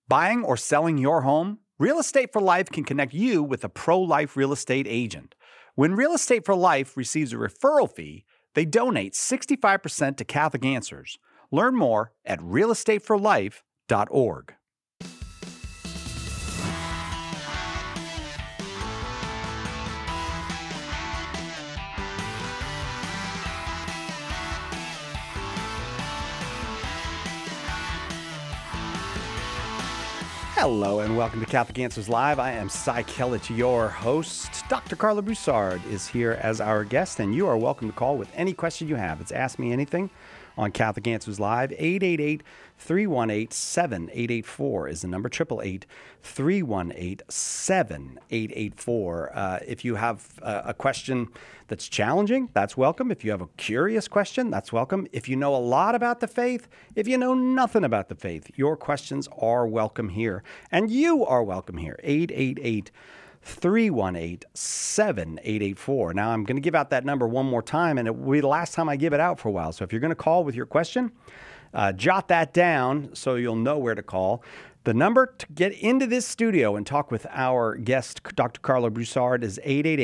Buying or selling your home? Real Estate for Life can connect you with a pro-life real estate agent. When Real Estate for Life receives a referral fee, they donate 65% to Catholic Answers. Learn more at realestateforlife.org. Hello and welcome to Catholic Answers Live. I am Cy Kellett, your host. Dr. Carla Broussard is here as our guest, and you are welcome to call with any question you have. It's Ask Me Anything on Catholic Answers Live. 888-318-7884 is the number. 888-318-7884. If you have a question that's challenging, that's welcome. If you have a curious question, that's welcome. If you know a lot about the faith, if you know nothing about the faith, your questions are welcome here. And you are welcome here. 888-318-7884. Now, I'm going to give out that number one more time, and it will be the last time I give it out for a while. So if you're going to call with your question, jot that down so you'll know where to call. The number to get into this studio and talk with our guest, Dr. Carla Broussard, is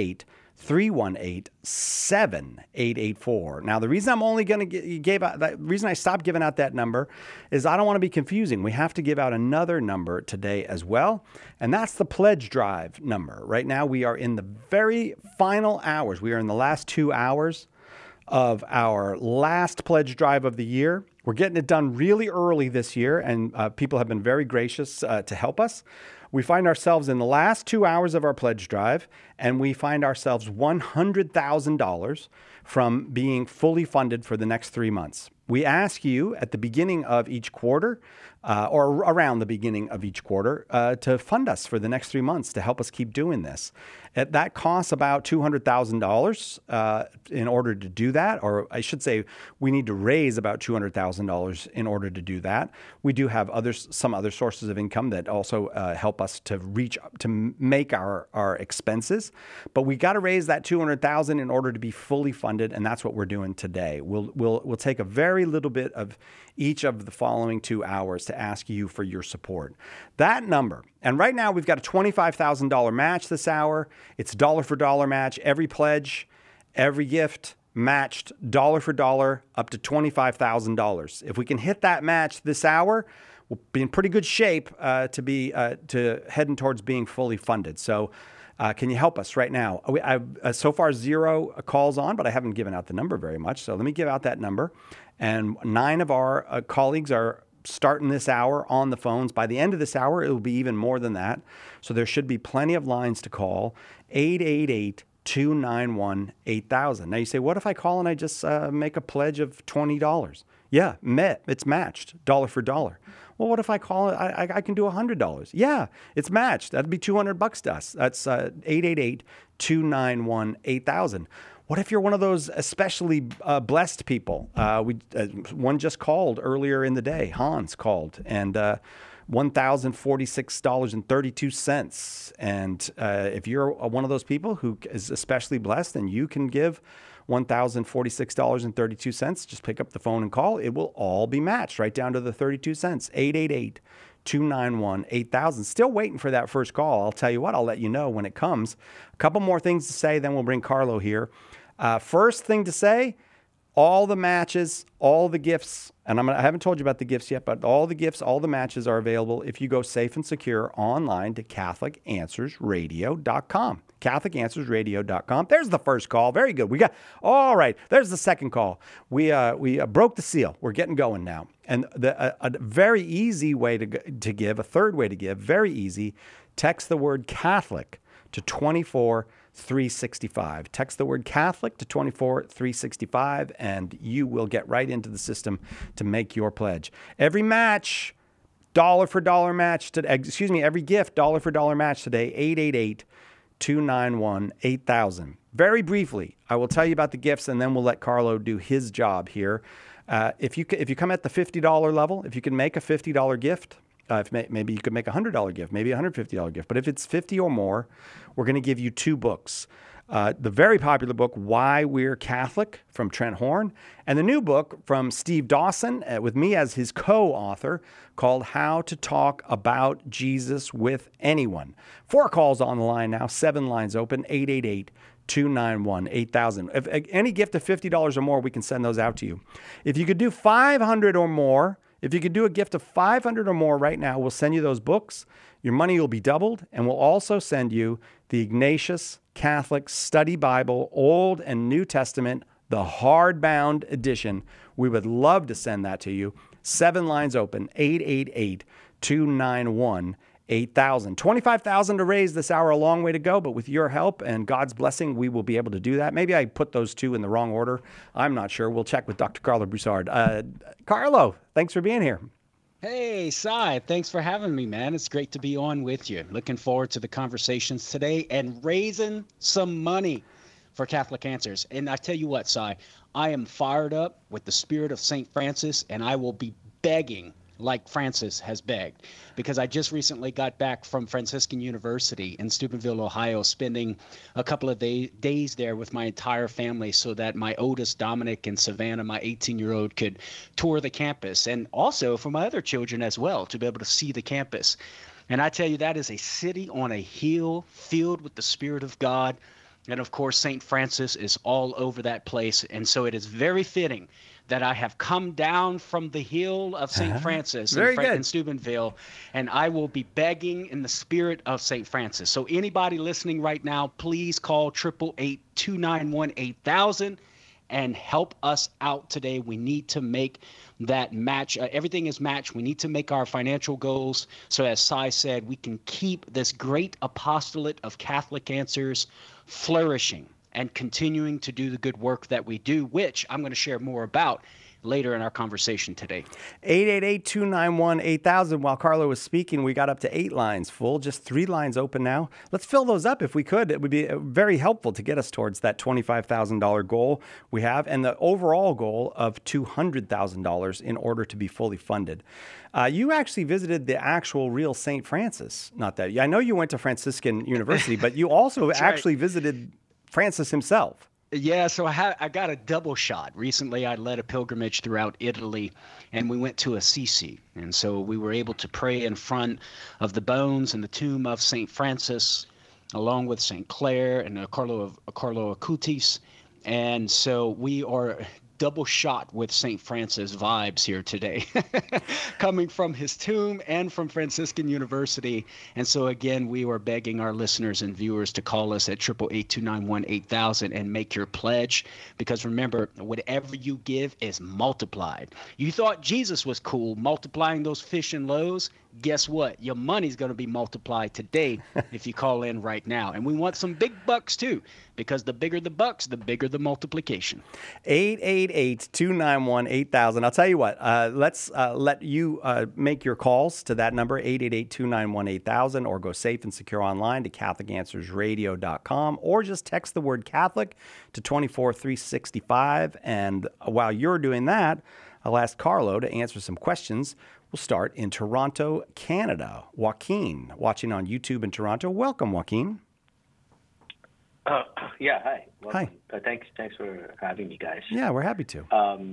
888-318-7884. Now, the reason I'm only going to the reason I stopped giving out that number is I don't want to be confusing. We have to give out another number today as well, and that's the pledge drive number. Right now, we are in the very final hours. We are in the last 2 hours of our last pledge drive of the year. We're getting it done really early this year, and people have been very gracious to help us. We find ourselves in the last 2 hours of our pledge drive, and we find ourselves $100,000 from being fully funded for the next 3 months. We ask you at the beginning of each quarter, or around the beginning of each quarter, to fund us for the next 3 months to help us keep doing this. That costs about $200,000 in order to do that, or I should say we need to raise about $200,000 in order to do that. We do have some other sources of income that also help us to make our expenses, but we got to raise that $200,000 in order to be fully funded, and that's what we're doing today. We'll take a very little bit of each of the following 2 hours to ask you for your support. That number, and right now we've got a $25,000 match this hour. It's dollar for dollar match. Every pledge, every gift matched dollar for dollar up to $25,000. If we can hit that match this hour, we'll be in pretty good shape to heading towards being fully funded. So can you help us right now? I've so far 0 calls on, but I haven't given out the number very much. So let me give out that number. And 9 of our colleagues are starting this hour on the phones. By the end of this hour, it will be even more than that. So there should be plenty of lines to call. 888-291-8000. Now you say, what if I call and I just make a pledge of $20? Yeah, it's matched, dollar for dollar. Well, what if I call it? I can do $100. Yeah, it's matched. That'd be $200 to us. That's 888-291-8000. What if you're one of those especially blessed people? One just called earlier in the day. Hans called, and $1,046.32. And if you're one of those people who is especially blessed and you can give $1,046.32, just pick up the phone and call. It will all be matched right down to the 32 cents. 888-291-8000. Still waiting for that first call. I'll tell you what, I'll let you know when it comes. A couple more things to say, then we'll bring Carlo here. First thing to say, all the matches, all the gifts, and I haven't told you about the gifts yet, but all the gifts, all the matches are available if you go safe and secure online to CatholicAnswersRadio.com. CatholicAnswersRadio.com. There's the first call. Very good. All right. There's the second call. We broke the seal. We're getting going now. And a very easy way to give, a third way to give, very easy, text the word Catholic to 24365. Text the word Catholic to 24365, and you will get right into the system to make your pledge. Every match, dollar for dollar match. Every gift, dollar for dollar match today. 888-291-8000. Very briefly, I will tell you about the gifts, and then we'll let Carlo do his job here. If you come at the $50 level, if you can make a $50 gift, maybe you could make a $100 gift, maybe a $150 gift. But if it's 50 or more, we're going to give you 2 books. the very popular book, Why We're Catholic, from Trent Horn, and the new book from Steve Dawson, with me as his co-author, called How to Talk About Jesus with Anyone. 4 calls on the line now, 7 lines open, 888-291-8000. If any gift of $50 or more, we can send those out to you. If you could do 500 or more, if you could do a gift of 500 or more right now, we'll send you those books. Your money will be doubled, and we'll also send you the Ignatius Catholic Study Bible, Old and New Testament, the hardbound edition. We would love to send that to you. 7 lines open, 888-291-8000. 25,000 to raise this hour, a long way to go, but with your help and God's blessing, we will be able to do that. Maybe I put those 2 in the wrong order. I'm not sure. We'll check with Dr. Carlo Broussard. Carlo, thanks for being here. Hey, Cy, thanks for having me, man. It's great to be on with you. Looking forward to the conversations today and raising some money for Catholic Answers. And I tell you what, Cy, I am fired up with the spirit of St. Francis, and I will be begging like Francis has begged, because I just recently got back from Franciscan University in Steubenville, Ohio, spending a couple of days there with my entire family so that my oldest, Dominic, and Savannah, my 18-year-old, could tour the campus, and also for my other children as well, to be able to see the campus. And I tell you, that is a city on a hill filled with the Spirit of God. And of course, St. Francis is all over that place. And so it is very fitting that I have come down from the hill of St. Francis in Steubenville, and I will be begging in the spirit of St. Francis. So anybody listening right now, please call 888-291-8000 and help us out today. We need to make that match. Everything is matched. We need to make our financial goals. So as Cy said, we can keep this great apostolate of Catholic Answers flourishing and continuing to do the good work that we do, which I'm going to share more about later in our conversation today. 888-291-8000. While Carlo was speaking, we got up to 8 lines full, just 3 lines open now. Let's fill those up if we could. It would be very helpful to get us towards that $25,000 goal we have and the overall goal of $200,000 in order to be fully funded. You actually visited the actual real St. Francis, not that. I know you went to Franciscan University, but you also actually visited Francis himself. Yeah, so I got a double shot. Recently, I led a pilgrimage throughout Italy, and we went to Assisi. And so we were able to pray in front of the bones and the tomb of St. Francis, along with St. Clare and Carlo Acutis. And so we are double shot with St. Francis vibes here today, coming from his tomb and from Franciscan University. And so again, we were begging our listeners and viewers to call us at 888-291-8000 and make your pledge, because remember, whatever you give is multiplied. You thought Jesus was cool multiplying those fish and loaves? Guess what? Your money's going to be multiplied today if you call in right now. And we want some big bucks too, because the bigger the bucks, the bigger the multiplication. 888-291-8000. I'll tell you what, let's let you make your calls to that number, 888-291-8000, or go safe and secure online to CatholicAnswersRadio.com, or just text the word Catholic to 24365. And while you're doing that, I'll ask Carlo to answer some questions. We'll start in Toronto, Canada. Joaquin, watching on YouTube in Toronto. Welcome, Joaquin. Yeah, hi. Welcome. Hi. Thanks for having me, guys. Yeah, we're happy to.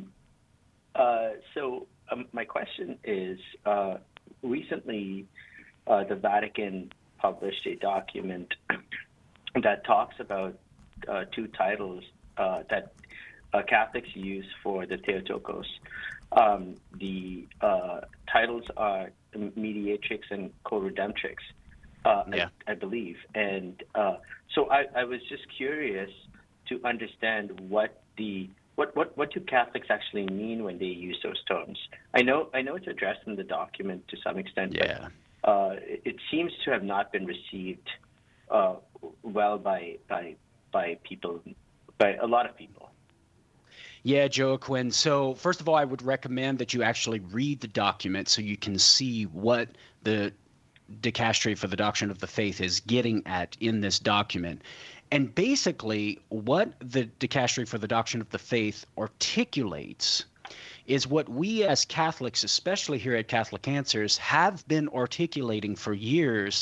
So my question is, recently the Vatican published a document that talks about 2 titles that Catholics use for the Theotokos. The titles are Mediatrix and Co-Redemptrix, I believe. And so I was just curious to understand what do Catholics actually mean when they use those terms. I know it's addressed in the document to some extent, but it seems to have not been received well by people, by a lot of people. Yeah, Joaquin. So first of all, I would recommend that you actually read the document so you can see what the Dicastery for the Doctrine of the Faith is getting at in this document. And basically, what the Dicastery for the Doctrine of the Faith articulates is what we as Catholics, especially here at Catholic Answers, have been articulating for years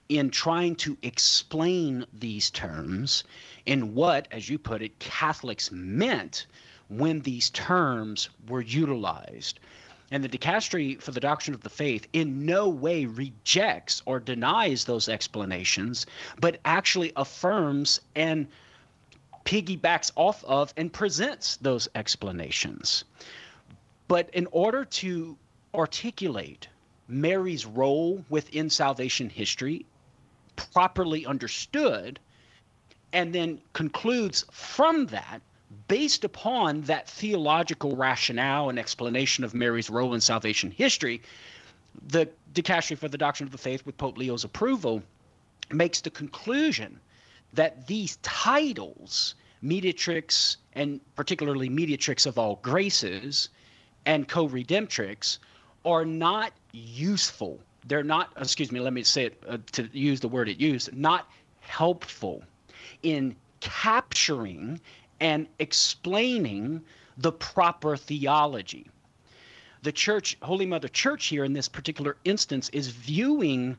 in trying to explain these terms in what, as you put it, Catholics meant when these terms were utilized. And the Dicastery for the Doctrine of the Faith in no way rejects or denies those explanations, but actually affirms and piggybacks off of and presents those explanations. But in order to articulate Mary's role within salvation history, properly understood, and then concludes from that, based upon that theological rationale and explanation of Mary's role in salvation history, the Dicastery for the Doctrine of the Faith, with Pope Leo's approval, makes the conclusion that these titles, mediatrix, and particularly mediatrix of all graces, and co-redemptrix, are not useful. They're not, let me say it to use the word it used, not helpful in capturing and explaining the proper theology. The Church, Holy Mother Church here in this particular instance, is viewing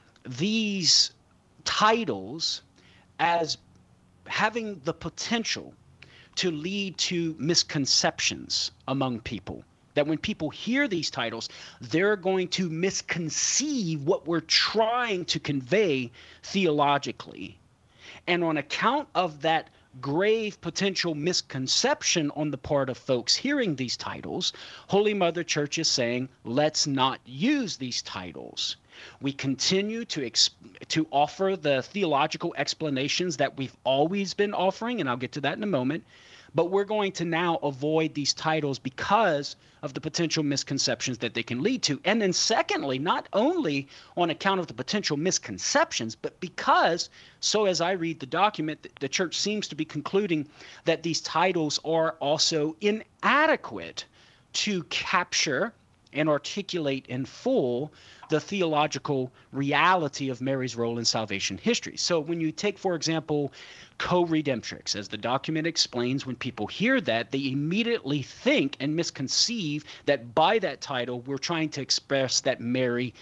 these titles as having the potential to lead to misconceptions among people. That when people hear these titles, they're going to misconceive what we're trying to convey theologically. And on account of that grave potential misconception on the part of folks hearing these titles, Holy Mother Church is saying, let's not use these titles. We continue to offer the theological explanations that we've always been offering, and I'll get to that in a moment. But we're going to now avoid these titles because of the potential misconceptions that they can lead to. And then secondly, not only on account of the potential misconceptions, but because, so as I read the document, the Church seems to be concluding that these titles are also inadequate to capture and articulate in full the theological reality of Mary's role in salvation history. So when you take, for example, co-redemptrix, as the document explains, when people hear that, they immediately think and misconceive that by that title, we're trying to express that Mary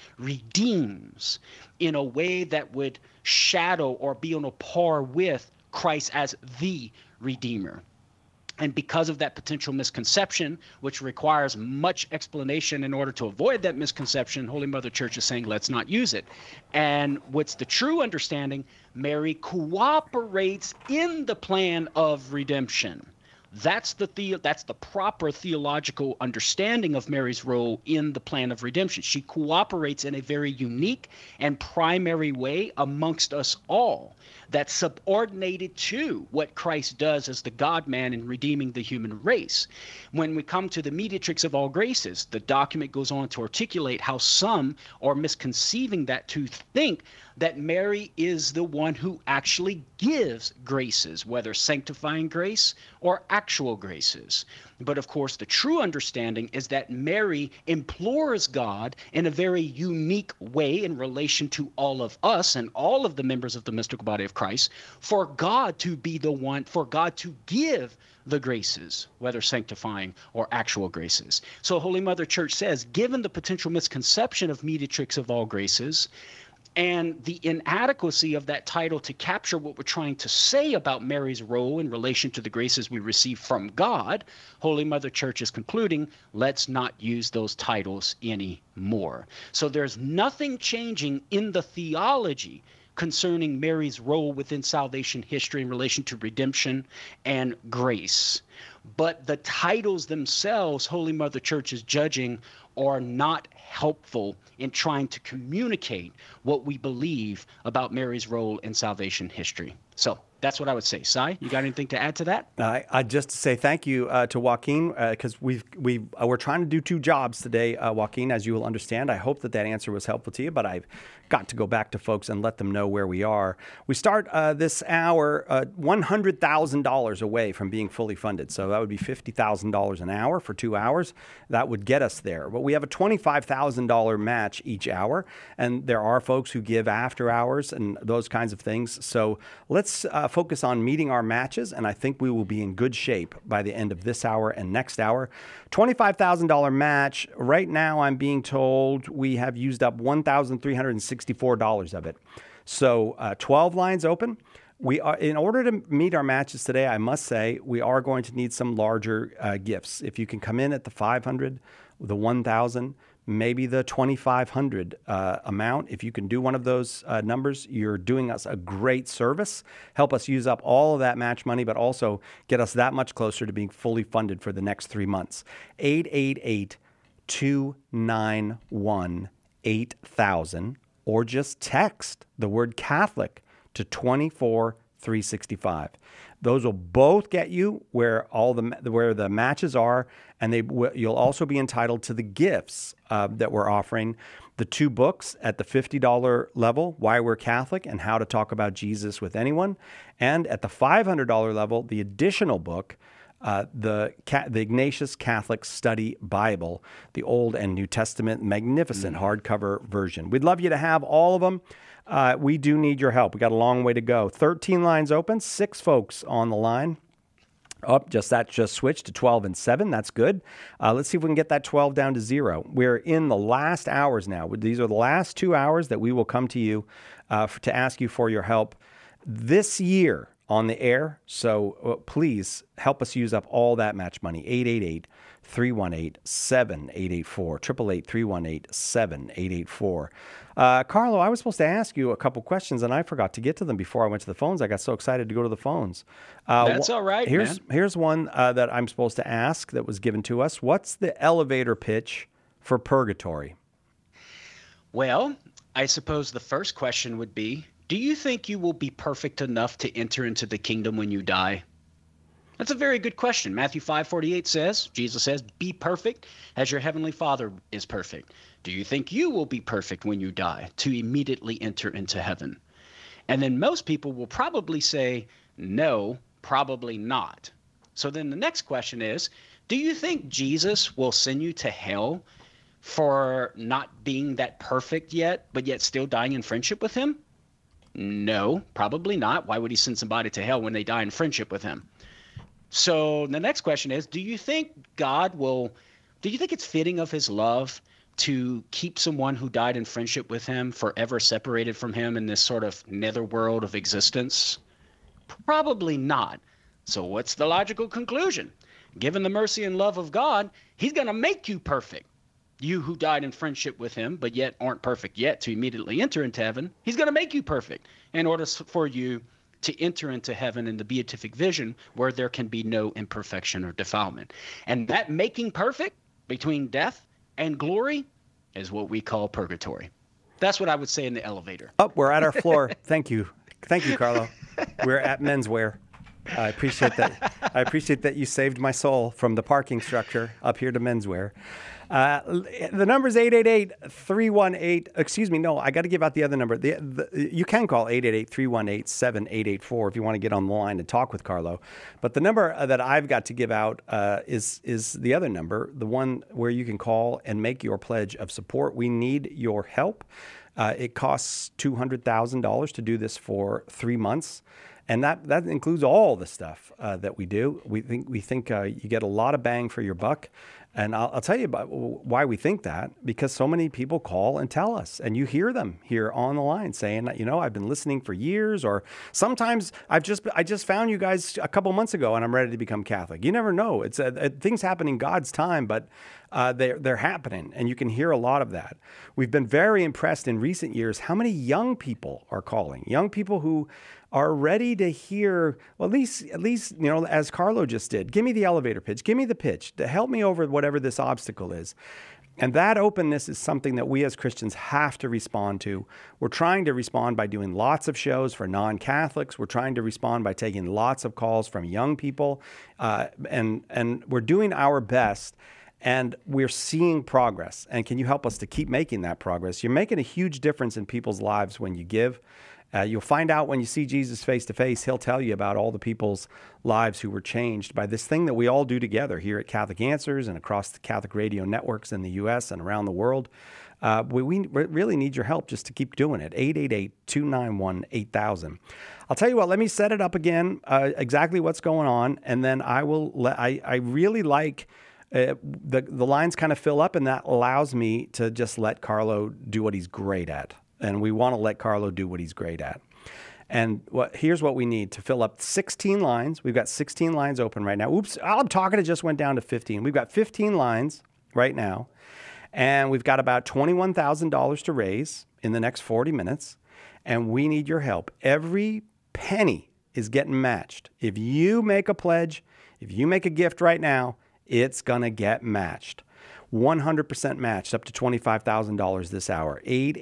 redeems in a way that would shadow or be on a par with Christ as the Redeemer. And because of that potential misconception, which requires much explanation in order to avoid that misconception, Holy Mother Church is saying, let's not use it. And what's the true understanding? Mary cooperates in the plan of redemption. That's the proper theological understanding of Mary's role in the plan of redemption. She cooperates in a very unique and primary way amongst us all, that's subordinated to what Christ does as the God-man in redeeming the human race. When we come to the mediatrix of all graces, the document goes on to articulate how some are misconceiving that to think that Mary is the one who actually gives graces, whether sanctifying grace or actual graces. But of course, the true understanding is that Mary implores God in a very unique way in relation to all of us and all of the members of the mystical body of Christ, for God to be the one, for God to give the graces, whether sanctifying or actual graces. So Holy Mother Church says, given the potential misconception of mediatrix of all graces, and the inadequacy of that title to capture what we're trying to say about Mary's role in relation to the graces we receive from God, Holy Mother Church is concluding, let's not use those titles anymore. So there's nothing changing in the theology concerning Mary's role within salvation history in relation to redemption and grace. But the titles themselves, Holy Mother Church is judging, are not helpful in trying to communicate what we believe about Mary's role in salvation history. So that's what I would say. Sai, you got anything to add to that? I just say thank you to Joaquin, because we're trying to do two jobs today, Joaquin, as you will understand. I hope that answer was helpful to you, but I've got to go back to folks and let them know where we are. We start this hour $100,000 away from being fully funded. So that would be $50,000 an hour for 2 hours. That would get us there. But we have a $25,000 match each hour, and there are folks who give after hours and those kinds of things. So let's focus on meeting our matches, and I think we will be in good shape by the end of this hour and next hour. $25,000 match. Right now, I'm being told we have used up $1,364 of it. So 12 lines open. We are, in order to meet our matches today, I must say, we are going to need some larger gifts. If you can come in at the 500, the 1,000, maybe the 2,500 amount. If you can do one of those numbers, you're doing us a great service. Help us use up all of that match money, but also get us that much closer to being fully funded for the next 3 months. 888-291-8000, or just text the word Catholic to 24365. Those will both get you where the matches are, and you'll also be entitled to the gifts that we're offering. The 2 books at the $50 level, Why We're Catholic and How to Talk About Jesus with Anyone, and at the $500 level, the additional book, the Ignatius Catholic Study Bible, the Old and New Testament, magnificent hardcover version. We'd love you to have all of them. We do need your help. We got a long way to go. 13 lines open, 6 folks on the line. That just switched to 12 and 7. That's good. Let's see if we can get that 12 down to 0. We're in the last hours now. These are the last 2 hours that we will come to you to ask you for your help this year on the air. So please help us use up all that match money. 888-318-7884. 888-318-7884. Carlo, I was supposed to ask you a couple questions, and I forgot to get to them before I went to the phones. I got so excited to go to the phones. That's all right, man. Here's one that I'm supposed to ask that was given to us. What's the elevator pitch for purgatory? Well, I suppose the first question would be, do you think you will be perfect enough to enter into the kingdom when you die? That's a very good question. Matthew 5:48 says, Jesus says, be perfect as your heavenly Father is perfect. Do you think you will be perfect when you die to immediately enter into heaven? And then most people will probably say, no, probably not. So then the next question is, do you think Jesus will send you to hell for not being that perfect yet, but yet still dying in friendship with him? No, probably not. Why would he send somebody to hell when they die in friendship with him? So the next question is, do you think it's fitting of his love to keep someone who died in friendship with him forever separated from him in this sort of netherworld of existence? Probably not. So what's the logical conclusion? Given the mercy and love of God, he's going to make you perfect. You who died in friendship with him, but yet aren't perfect yet to immediately enter into heaven, he's going to make you perfect in order for you to enter into heaven in the beatific vision where there can be no imperfection or defilement. And that making perfect between death and glory is what we call purgatory. That's what I would say in the elevator. Oh, we're at our floor. Thank you. Thank you, Carlo. We're at menswear. I appreciate that. I appreciate that you saved my soul from the parking structure up here to menswear. The number is 888-318. Excuse me, no, I got to give out the other number. You can call 888-318-7884 if you want to get on the line and talk with Carlo. But the number that I've got to give out is the other number, the one where you can call and make your pledge of support. We need your help. It costs $200,000 to do this for 3 months. And that includes all the stuff that we do. We think you get a lot of bang for your buck. And I'll tell you about why we think that, because so many people call and tell us, and you hear them here on the line saying, I've been listening for years, or sometimes I just found you guys a couple months ago and I'm ready to become Catholic. You never know. It's things happen in God's time, but they're happening, and you can hear a lot of that. We've been very impressed in recent years how many young people are calling, young people who are ready to hear, well, at least, as Carlo just did, give me the elevator pitch, give me the pitch to help me over whatever this obstacle is. And that openness is something that we as Christians have to respond to. We're trying to respond by doing lots of shows for non-Catholics. We're trying to respond by taking lots of calls from young people. And we're doing our best. And we're seeing progress. And can you help us to keep making that progress? You're making a huge difference in people's lives when you give. You'll find out when you see Jesus face to face, he'll tell you about all the people's lives who were changed by this thing that we all do together here at Catholic Answers and across the Catholic radio networks in the U.S. and around the world. We really need your help just to keep doing it. 888-291-8000. I'll tell you what, let me set it up again, exactly what's going on, and then I really like the lines kind of fill up, and that allows me to just let Carlo do what he's great at. And we want to let Carlo do what he's great at. And here's what we need to fill up 16 lines. We've got 16 lines open right now. Oops, I'm talking, it just went down to 15. We've got 15 lines right now, and we've got about $21,000 to raise in the next 40 minutes, and we need your help. Every penny is getting matched. If you make a pledge, if you make a gift right now, it's going to get matched. 100% matched up to $25,000 this hour.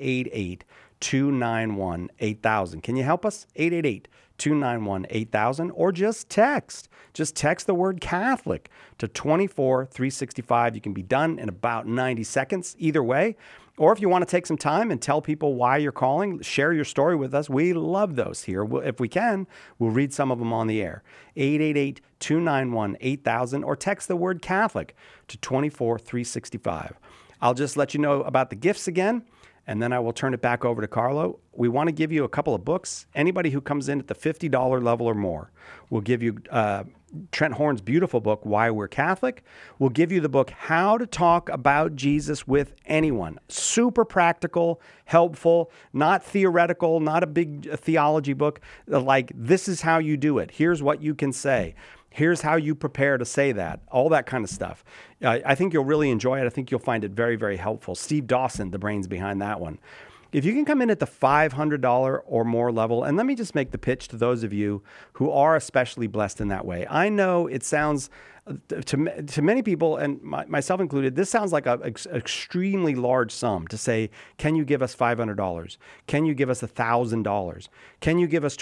888-291-8000. Can you help us? 888-291-8000, or just text. Just text the word Catholic to 24365. You can be done in about 90 seconds either way. Or if you want to take some time and tell people why you're calling, share your story with us. We love those here. If we can, we'll read some of them on the air. 888-291-8000, or text the word Catholic to 24365. I'll just let you know about the gifts again, and then I will turn it back over to Carlo. We want to give you a couple of books. Anybody who comes in at the $50 level or more, we'll give you Trent Horn's beautiful book, Why We're Catholic. We'll give you the book, How to Talk About Jesus with Anyone. Super practical, helpful, not theoretical, not a big theology book. Like, this is how you do it. Here's what you can say. Here's how you prepare to say that, all that kind of stuff. I think you'll really enjoy it. I think you'll find it very, very helpful. Steve Dawson, the brains behind that one. If you can come in at the $500 or more level, and let me just make the pitch to those of you who are especially blessed in that way. I know it sounds, to many people, and myself included, this sounds like an extremely large sum to say, can you give us $500? Can you give us $1,000? Can you give us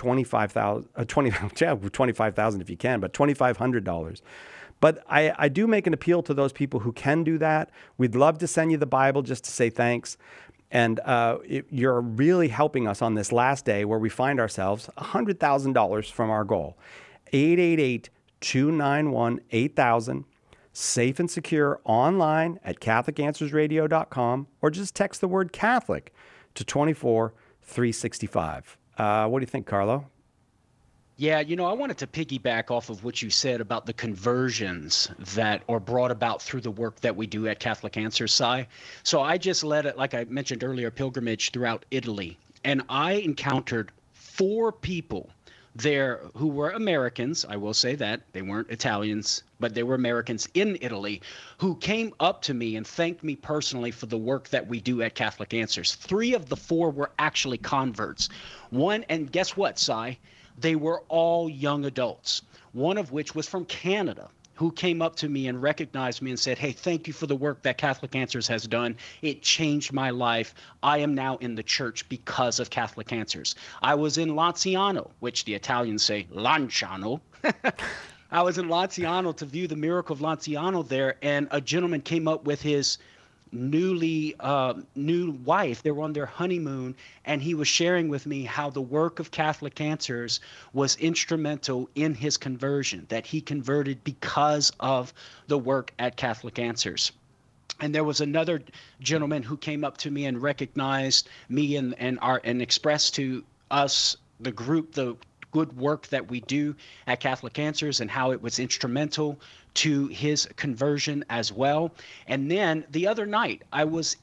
$25,000 if you can, but $2,500? But I do make an appeal to those people who can do that. We'd love to send you the Bible just to say thanks. And you're really helping us on this last day where we find ourselves $100,000 from our goal. 888-291-8000, safe and secure online at CatholicAnswersRadio.com, or just text the word Catholic to 24365. What do you think, Carlo? Yeah, I wanted to piggyback off of what you said about the conversions that are brought about through the work that we do at Catholic Answers, Si. So I just led it, like I mentioned earlier, pilgrimage throughout Italy. And I encountered 4 people there who were Americans. I will say that. They weren't Italians, but they were Americans in Italy who came up to me and thanked me personally for the work that we do at Catholic Answers. 3 of the 4 were actually converts. One, and guess what, Si? They were all young adults, one of which was from Canada, who came up to me and recognized me and said, hey, thank you for the work that Catholic Answers has done. It changed my life. I am now in the church because of Catholic Answers. I was in Lanciano, which the Italians say Lanciano. I was in Lanciano to view the miracle of Lanciano there, and a gentleman came up with his new wife. They were on their honeymoon, and he was sharing with me how the work of Catholic Answers was instrumental in his conversion, that he converted because of the work at Catholic Answers. And there was another gentleman who came up to me and recognized me and expressed to us, the group, the good work that we do at Catholic Answers and how it was instrumental to his conversion as well. And then the other night, I was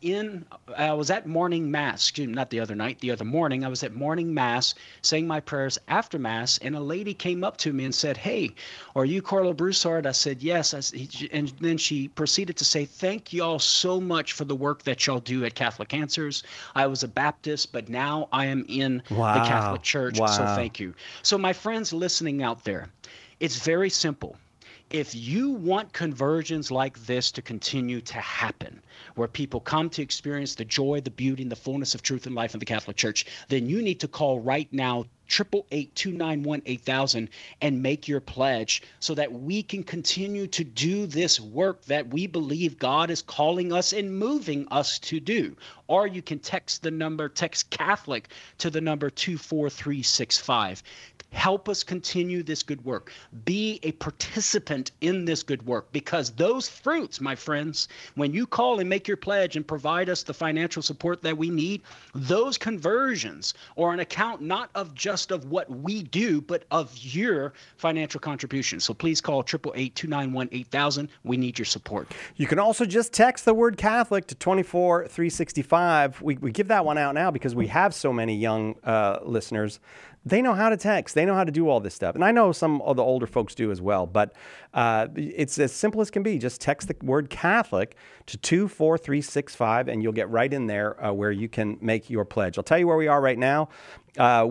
at morning mass. Excuse me, not the other night, the other morning, I was at morning mass saying my prayers after mass, and a lady came up to me and said, hey, are you Carlo Broussard? I said, yes. And then she proceeded to say, thank y'all so much for the work that y'all do at Catholic Answers. I was a Baptist, but now I am in the Catholic Church, so thank you. So my friends listening out there, it's very simple. If you want conversions like this to continue to happen, where people come to experience the joy, the beauty, and the fullness of truth and life in the Catholic Church, then you need to call right now 888-291-8000 and make your pledge so that we can continue to do this work that we believe God is calling us and moving us to do. Or you can text Catholic to the number 24365. Help us continue this good work. Be a participant in this good work, because those fruits, my friends, when you call and make your pledge and provide us the financial support that we need, those conversions are an account not of just of what we do, but of your financial contribution. So please call 888-291-8000. We need your support. You can also just text the word Catholic to 24365. We give that one out now because we have so many young listeners. They know how to text. They know how to do all this stuff. And I know some of the older folks do as well. But it's as simple as can be. Just text the word Catholic to 24365, and you'll get right in there where you can make your pledge. I'll tell you where we are right now. I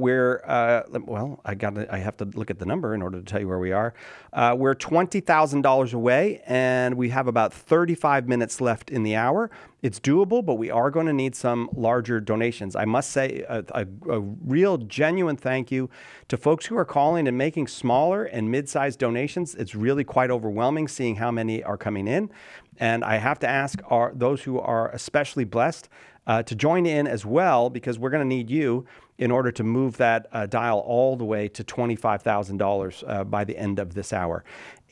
have to look at the number in order to tell you where we are. We're $20,000 away, and we have about 35 minutes left in the hour. It's doable, but we are going to need some larger donations. I must say a real genuine thank you to folks who are calling and making smaller and mid-sized donations. It's really quite overwhelming seeing how many are coming in. And I have to ask those who are especially blessed to join in as well, because we're going to need you in order to move that dial all the way to $25,000 by the end of this hour.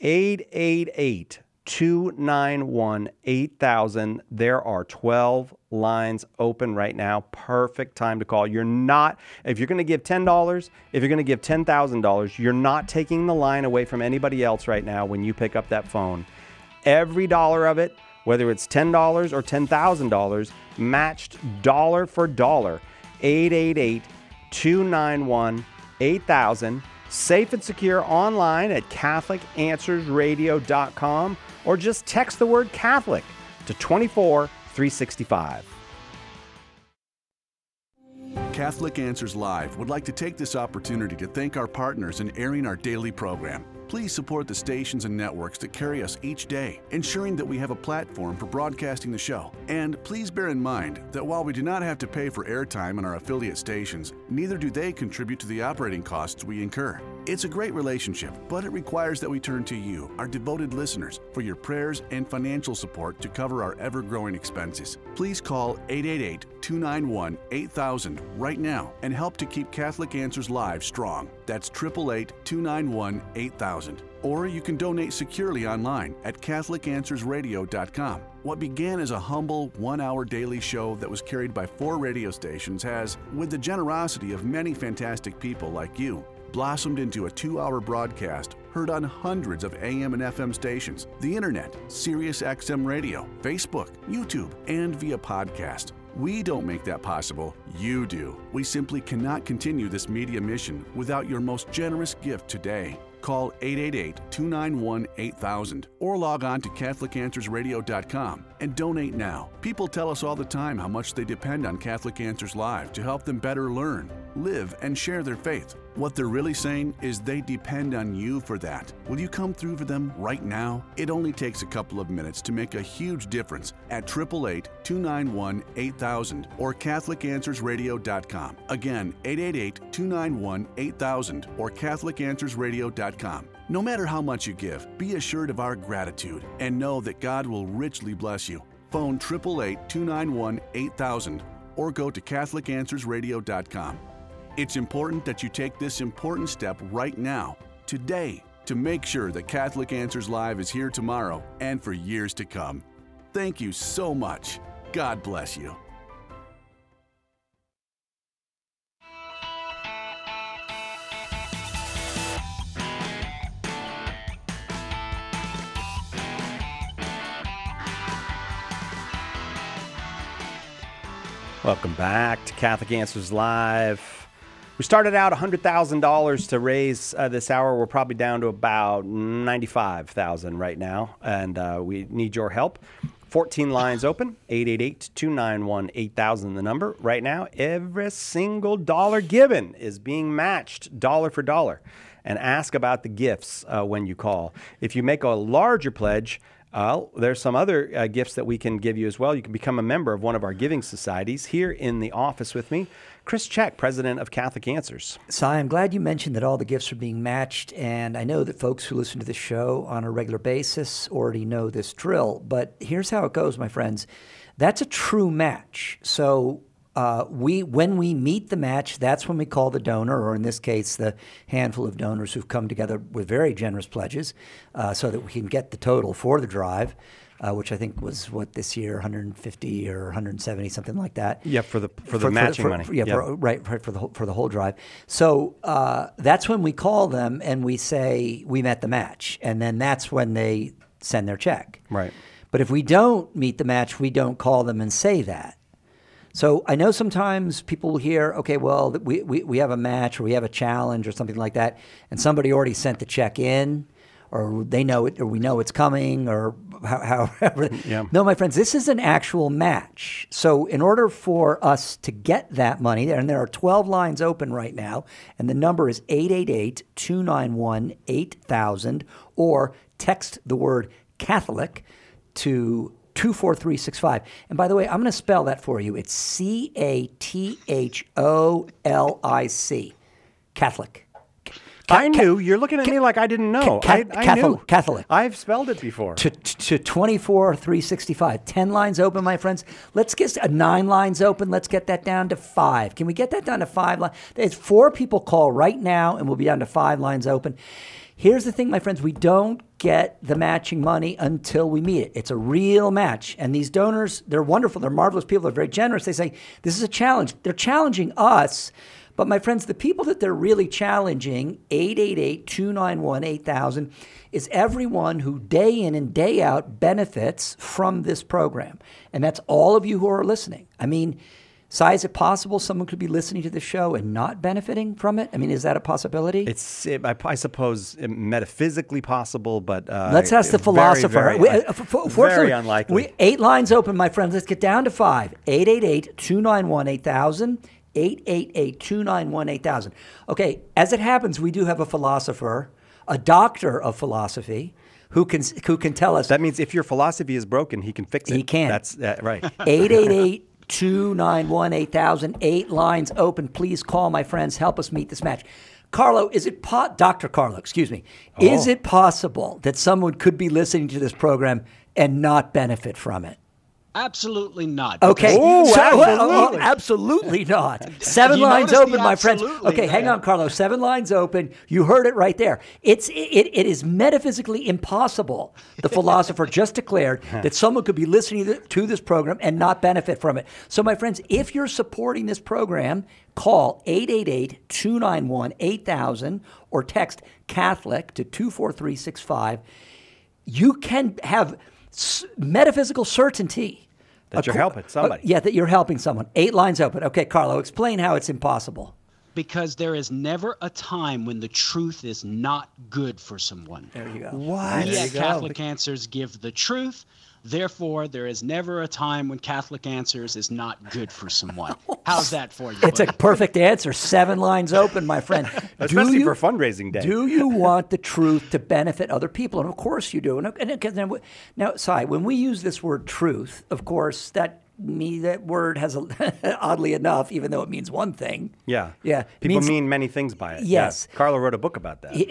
888-291-8000. There are 12 lines open right now. Perfect time to call. If you're going to give $10, if you're going to give $10,000, you're not taking the line away from anybody else right now when you pick up that phone. Every dollar of it, whether it's $10 or $10,000, matched dollar for dollar. 888-291-8000. Safe and secure online at CatholicAnswersRadio.com, or just text the word Catholic to 24365. Catholic Answers Live would like to take this opportunity to thank our partners in airing our daily program. Please support the stations and networks that carry us each day, ensuring that we have a platform for broadcasting the show. And please bear in mind that while we do not have to pay for airtime on our affiliate stations, neither do they contribute to the operating costs we incur. It's a great relationship, but it requires that we turn to you, our devoted listeners, for your prayers and financial support to cover our ever-growing expenses. Please call 888-291-8000 right now and help to keep Catholic Answers Live strong. That's 888-291-8000. Or you can donate securely online at CatholicAnswersRadio.com. What began as a humble one-hour daily show that was carried by 4 radio stations has, with the generosity of many fantastic people like you, blossomed into a 2-hour broadcast heard on hundreds of AM and FM stations, the internet, Sirius XM radio, Facebook, YouTube, and via podcast. We don't make that possible, you do. We simply cannot continue this media mission without your most generous gift today. Call 888-291-8000 or log on to CatholicAnswersRadio.com and donate now. People tell us all the time how much they depend on Catholic Answers Live to help them better learn, live, and share their faith. What they're really saying is they depend on you for that. Will you come through for them right now? It only takes a couple of minutes to make a huge difference at 888-291-8000 or CatholicAnswersRadio.com. Again, 888-291-8000 or CatholicAnswersRadio.com. No matter how much you give, be assured of our gratitude and know that God will richly bless you. Phone 888-291-8000 or go to CatholicAnswersRadio.com. It's important that you take this important step right now, today, to make sure that Catholic Answers Live is here tomorrow and for years to come. Thank you so much. God bless you. Welcome back to Catholic Answers Live. We started out $100,000 to raise this hour. We're probably down to about $95,000 right now, and we need your help. 14 lines open, 888-291-8000 the number. Right now, every single dollar given is being matched dollar for dollar. And ask about the gifts when you call. If you make a larger pledge, there's some other gifts that we can give you as well. You can become a member of one of our giving societies. Here in the office with me, Chris Check, president of Catholic Answers. Cy, I'm glad you mentioned that all the gifts are being matched, and I know that folks who listen to the show on a regular basis already know this drill, but here's how it goes, my friends. That's a true match. So when we meet the match, that's when we call the donor, or in this case, the handful of donors who've come together with very generous pledges so that we can get the total for the drive. Which I think was this year, 150 or 170, something like that. Yeah, for the matching money. Yeah, yep. for the whole drive. So that's when we call them and we say we met the match, and then that's when they send their check. Right. But if we don't meet the match, we don't call them and say that. So I know sometimes people will hear, okay, well, we have a match or we have a challenge or something like that, and somebody already sent the check in, or they know it, or we know it's coming, or however. Yeah. No, my friends, this is an actual match. So in order for us to get that money, and there are 12 lines open right now, and the number is 888-291-8000, or text the word Catholic to 24365. And by the way, I'm going to spell that for you. It's CATHOLIC. Catholic. I knew. You're looking at me like I didn't know. I knew. Catholic. I've spelled it before. To 24365. 10 lines open, my friends. Let's get 9 lines open. Let's get that down to 5. Can we get that down to 5 lines? There's 4 people call right now, and we'll be down to 5 lines open. Here's the thing, my friends. We don't get the matching money until we meet it. It's a real match. And these donors, they're wonderful. They're marvelous people. They're very generous. They say, this is a challenge. They're challenging us. But my friends, the people that they're really challenging, 888-291-8000, is everyone who day in and day out benefits from this program. And that's all of you who are listening. I mean, Cy, is it possible someone could be listening to the show and not benefiting from it? I mean, is that a possibility? I suppose, metaphysically possible, but let's ask the philosopher. Very unlikely. 8 lines open, my friends. Let's get down to 5. 888-291-8000. 888-291-8000. Okay, as it happens, we do have a philosopher, a doctor of philosophy, who can tell us. That means if your philosophy is broken, he can fix it. He can. That's right. 888-291-8000. 8 lines open. Please call, my friends. Help us meet this match. Carlo, Dr. Carlo, excuse me. Is it possible that someone could be listening to this program and not benefit from it? Absolutely not. Okay. Absolutely. Absolutely not. 7 lines open, my friends. Okay, hang on, Carlos. 7 lines open. You heard it right there. It is metaphysically impossible, the philosopher just declared, that someone could be listening to this program and not benefit from it. So, my friends, if you're supporting this program, call 888-291-8000 or text Catholic to 24365. You can have metaphysical certainty that you're helping somebody. That you're helping someone. 8 lines open. Okay, Carlo, explain how it's impossible. Because there is never a time when the truth is not good for someone. There you go. What? We at Catholic Answers give the truth. Therefore, there is never a time when Catholic Answers is not good for someone. How's that for you? It's a perfect answer. 7 lines open, my friend. Especially for fundraising day. Do you want the truth to benefit other people? And of course you do. Now, Cy, when we use this word truth, of course, that word has, oddly enough, even though it means one thing. Yeah. Yeah. People mean many things by it. Yes. Yeah. Carlo wrote a book about that.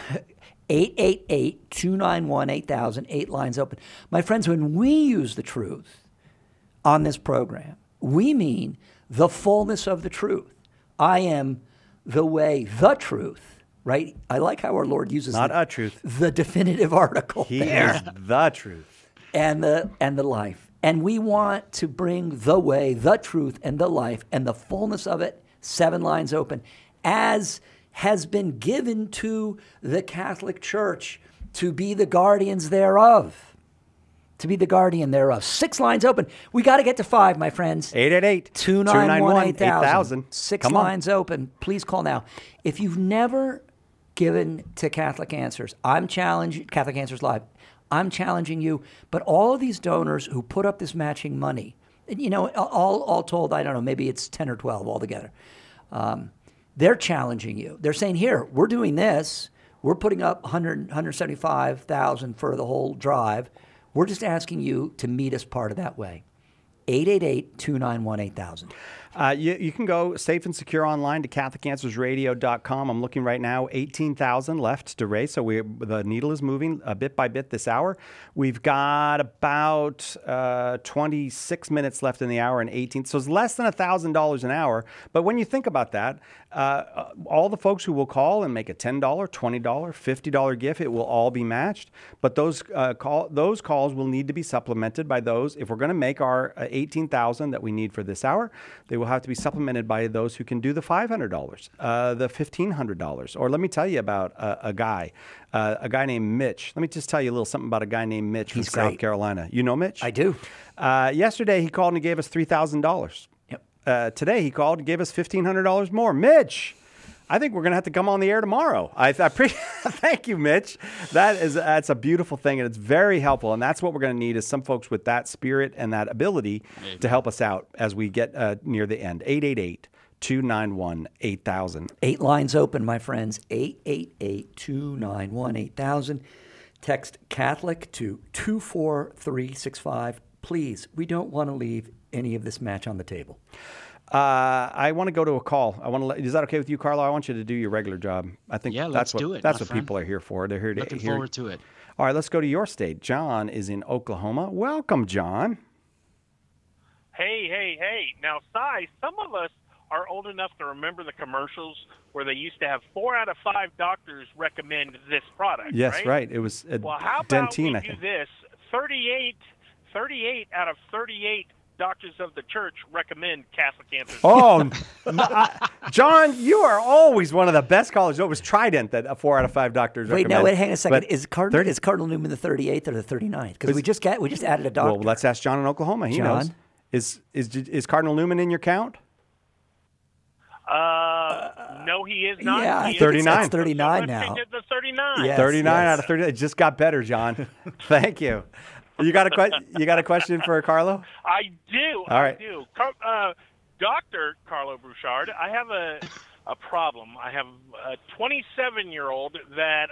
888-291-8000, 8 lines open. My friends, when we use the truth on this program, we mean the fullness of the truth. I am the way, the truth, right? I like how our Lord uses the definitive article. He is the truth. And the life. And we want to bring the way, the truth, and the life, and the fullness of it, 7 lines open, as has been given to the Catholic Church to be the guardians thereof. To be the guardian thereof. 6 lines open. We got to get to 5, my friends. 888-291-8000. 6 lines open. Please call now. If you've never given to Catholic Answers, Catholic Answers Live, I'm challenging you. But all of these donors who put up this matching money, all told, I don't know, maybe it's 10 or 12 altogether. They're challenging you. They're saying, here, we're doing this. We're putting up $175,000 for the whole drive. We're just asking you to meet us part of that way. 888-291-8000. You can go safe and secure online to CatholicAnswersRadio.com. I'm looking right now, 18,000 left to raise. So the needle is moving bit by bit this hour. We've got about 26 minutes left in the hour and 18. So it's less than $1,000 an hour. But when you think about that, all the folks who will call and make a $10, $20, $50 gift, it will all be matched. But those calls will need to be supplemented by those. If we're going to make our 18,000 that we need for this hour, they will have to be supplemented by those who can do the $500, the $1,500. Or let me tell you about a guy named Mitch. Let me just tell you a little something about a guy named Mitch from South Carolina. You know Mitch? I do. Yesterday he called and he gave us $3,000. Yep. Today he called and gave us $1,500 more. Mitch, I think we're going to have to come on the air tomorrow. I appreciate. Thank you, Mitch. That's a beautiful thing, and it's very helpful. And that's what we're going to need is some folks with that spirit and that ability to help us out as we get near the end. 888-291-8000. 8 lines open, my friends. 888-291-8000. Text Catholic to 24365. Please, we don't want to leave any of this match on the table. I want to go to a call. Is that okay with you, Carlo? I want you to do your regular job. I think let's do it. That's what people are here for. They're here to Looking forward to it. All right, let's go to your state. John is in Oklahoma. Welcome, John. Hey. Now, Si, some of us are old enough to remember the commercials where they used to have 4 out of 5 doctors recommend this product. Yes, right. It was well, how Dentyne, about we do this? 38 out of 38 doctors of the church recommend Catholic Answers. Oh, John, you are always one of the best callers. It was Trident that 4 out of 5 doctors recommend. Wait, hang on a second. Is Cardinal Newman the 38th or the 39th? Because we just added a doctor. Well, let's ask John in Oklahoma. He knows. Is Cardinal Newman in your count? No, he is not. Yeah, he 39. It's 39 now. The 39. Yes, 39 out of 30. It just got better, John. Thank you. You got a question for Carlo? I do. All right. I do. Dr. Carlo Bouchard, I have a problem. I have a 27-year-old that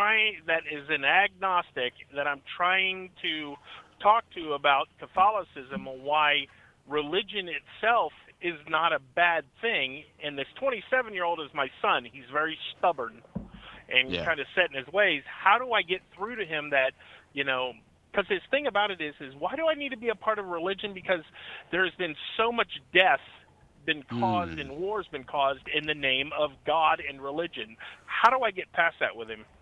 is an agnostic that I'm trying to talk to about Catholicism and why religion itself is not a bad thing. And this 27-year-old is my son. He's very stubborn and kind of set in his ways. How do I get through to him that, because his thing about it is why do I need to be a part of religion? Because there's been so much death been caused and wars been caused in the name of God and religion. How do I get past that with him?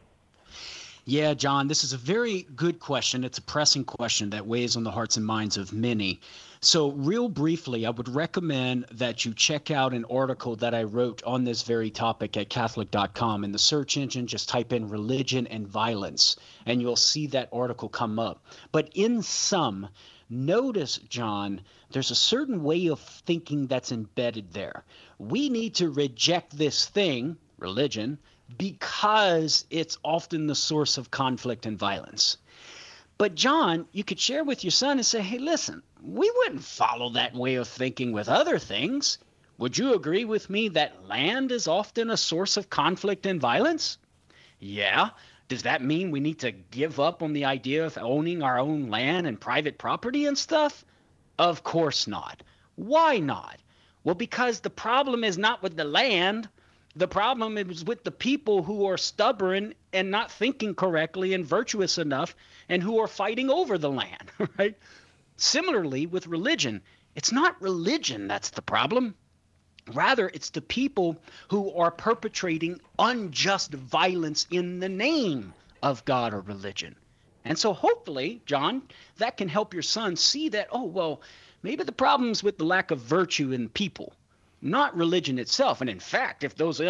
Yeah, John, this is a very good question. It's a pressing question that weighs on the hearts and minds of many. So real briefly, I would recommend that you check out an article that I wrote on this very topic at Catholic.com. In the search engine, just type in religion and violence, and you'll see that article come up. But in sum, notice, John, there's a certain way of thinking that's embedded there. We need to reject this thing, religion, because it's often the source of conflict and violence. But John, you could share with your son and say, hey, listen, we wouldn't follow that way of thinking with other things. Would you agree with me that land is often a source of conflict and violence? Yeah. Does that mean we need to give up on the idea of owning our own land and private property and stuff? Of course not. Why not? Well, because the problem is not with the land. The problem is with the people who are stubborn and not thinking correctly and virtuous enough and who are fighting over the land, right? Similarly, with religion, it's not religion that's the problem. Rather, it's the people who are perpetrating unjust violence in the name of God or religion. And so hopefully, John, that can help your son see that, oh, well, maybe the problem's with the lack of virtue in people, not religion itself. And in fact, if those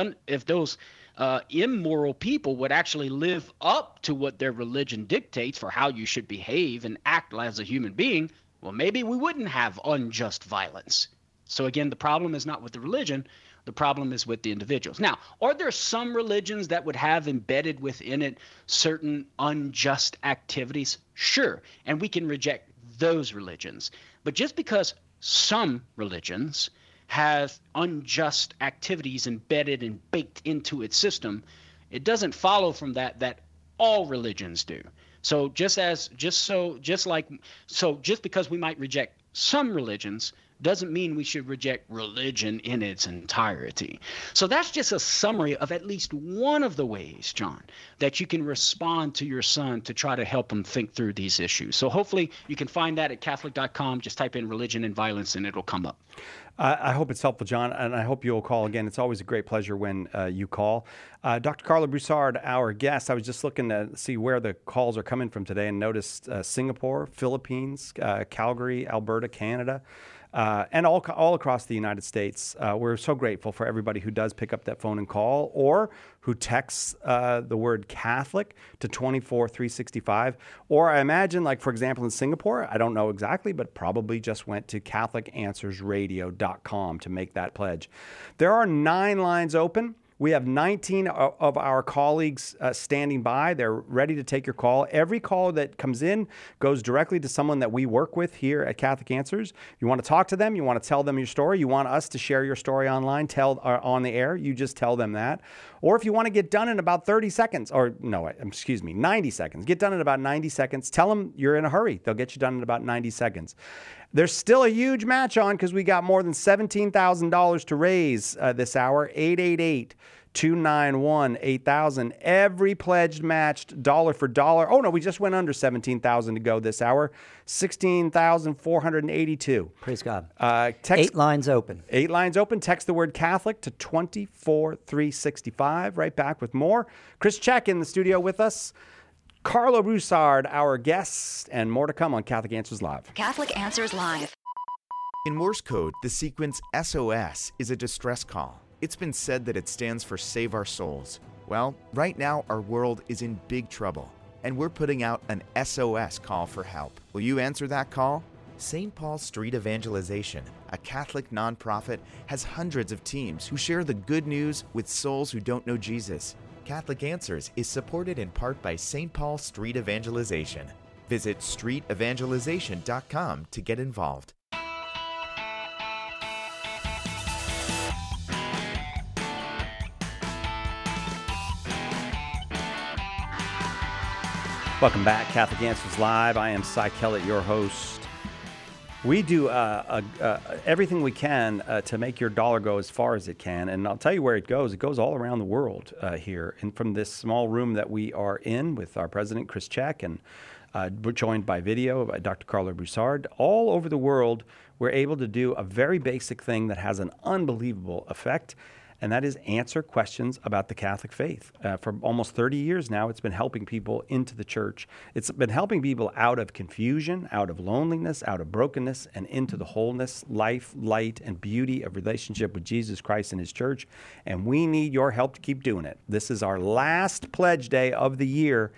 immoral people would actually live up to what their religion dictates for how you should behave and act as a human being, well, maybe we wouldn't have unjust violence. So again, the problem is not with the religion. The problem is with the individuals. Now, are there some religions that would have embedded within it certain unjust activities? Sure. And we can reject those religions. But just because some religions have unjust activities embedded and baked into its system, it doesn't follow from that all religions do. So just because we might reject some religions doesn't mean we should reject religion in its entirety. So that's just a summary of at least one of the ways, John, that you can respond to your son to try to help him think through these issues. So hopefully you can find that at Catholic.com. Just type in religion and violence and it'll come up. I hope it's helpful, John, and I hope you'll call again. It's always a great pleasure when you call. Dr. Carlo Broussard, our guest, I was just looking to see where the calls are coming from today and noticed Singapore, Philippines, Calgary, Alberta, Canada. And all across the United States. We're so grateful for everybody who does pick up that phone and call, or who texts the word Catholic to 24365. Or I imagine, like, for example, in Singapore, I don't know exactly, but probably just went to CatholicAnswersRadio.com to make that pledge. There are 9 lines open. We have 19 of our colleagues standing by. They're ready to take your call. Every call that comes in goes directly to someone that we work with here at Catholic Answers. You want to talk to them, you want to tell them your story, you want us to share your story online, on the air, you just tell them that. Or if you want to get done in about 30 seconds, 90 seconds. Get done in about 90 seconds. Tell them you're in a hurry. They'll get you done in about 90 seconds. There's still a huge match on because we got more than $17,000 to raise this hour. 888-291-8000. Every pledged matched dollar for dollar. Oh, no, we just went under $17,000 to go this hour. $16,482. Praise God. 8 lines open. 8 lines open. Text the word Catholic to 24365. Right back with more. Chris Check in the studio with us. Carlo Broussard, our guest, and more to come on Catholic Answers Live. Catholic Answers Live. In Morse code, the sequence SOS is a distress call. It's been said that it stands for Save Our Souls. Well, right now our world is in big trouble, and we're putting out an SOS call for help. Will you answer that call? St. Paul Street Evangelization, a Catholic nonprofit, has hundreds of teams who share the good news with souls who don't know Jesus. Catholic Answers is supported in part by St. Paul Street Evangelization. Visit streetevangelization.com to get involved. Welcome back, Catholic Answers Live. I am Cy Kellett, your host. We do everything we can to make your dollar go as far as it can. And I'll tell you where it goes. It goes all around the world here. And from this small room that we are in with our president, Chris Check, and we're joined by video by Dr. Carlo Broussard. All over the world, we're able to do a very basic thing that has an unbelievable effect. And that is answer questions about the Catholic faith. For almost 30 years now, it's been helping people into the church. It's been helping people out of confusion, out of loneliness, out of brokenness, and into the wholeness, life, light, and beauty of relationship with Jesus Christ and his church. And we need your help to keep doing it. This is our last pledge day of the year,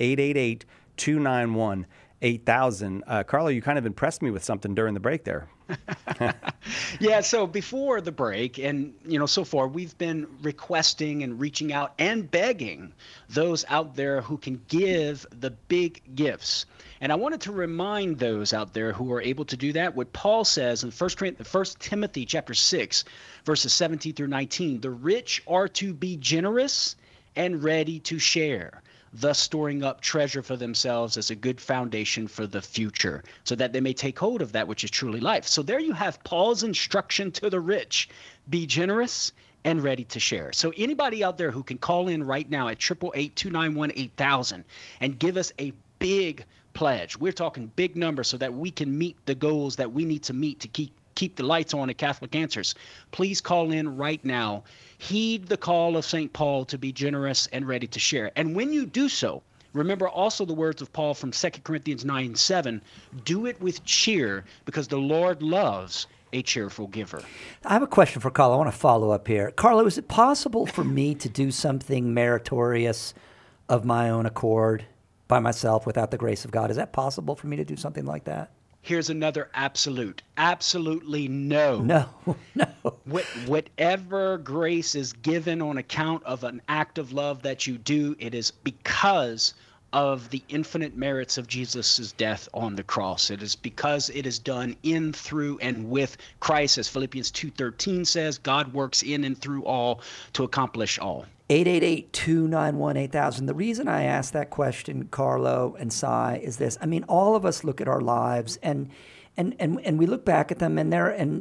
888-291-8000. Carlo, you kind of impressed me with something during the break there. Yeah, so before the break, and so far, we've been requesting and reaching out and begging those out there who can give the big gifts. And I wanted to remind those out there who are able to do that what Paul says in 1 Timothy chapter 6, verses 17 through 19. The rich are to be generous and ready to share, thus storing up treasure for themselves as a good foundation for the future, so that they may take hold of that which is truly life. So there you have Paul's instruction to the rich: be generous and ready to share. So anybody out there who can call in right now at 888-291-8000 and give us a big pledge. We're talking big numbers so that we can meet the goals that we need to meet to keep the lights on at Catholic Answers. Please call in right now. Heed the call of St. Paul to be generous and ready to share. And when you do so, remember also the words of Paul from 2 Corinthians 9:7. Do it with cheer, because the Lord loves a cheerful giver. I have a question for Carlo. I want to follow up here. Carlo, is it possible for me to do something meritorious of my own accord by myself without the grace of God? Is that possible for me to do something like that? Here's another absolute. Absolutely no. No. Whatever grace is given on account of an act of love that you do, it is because of the infinite merits of Jesus' death on the cross. It is because it is done in, through, and with Christ. As Philippians 2:13 says, God works in and through all to accomplish all. 888-291-8000. The reason I asked that question, Carlo and Cy, is this. I mean, all of us look at our lives, and And we look back at them, and